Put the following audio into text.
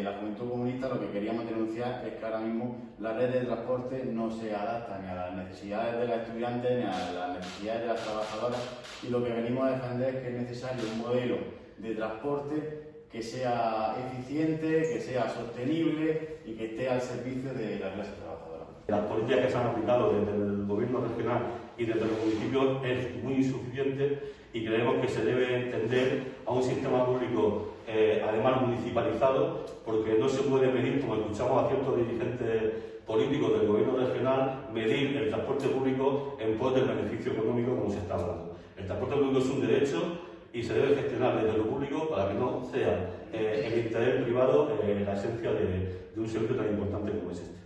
la Juventud Comunista lo que queríamos denunciar es que ahora mismo la red de transporte no se adapta ni a las necesidades de los estudiantes ni a las necesidades de las trabajadoras, y lo que venimos a defender es que es necesario un modelo de transporte que sea eficiente, que sea sostenible y que esté al servicio de la clase trabajadora. Las políticas que se han aplicado desde el gobierno regional y desde los municipios es muy insuficiente, y creemos que se debe entender a un sistema público además municipalizado, porque no se puede medir, como escuchamos a ciertos dirigentes políticos del gobierno regional, medir el transporte público en pos del beneficio económico como se está hablando. El transporte público es un derecho y se debe gestionar desde lo público para que no sea el interés privado la esencia de un servicio tan importante como es este.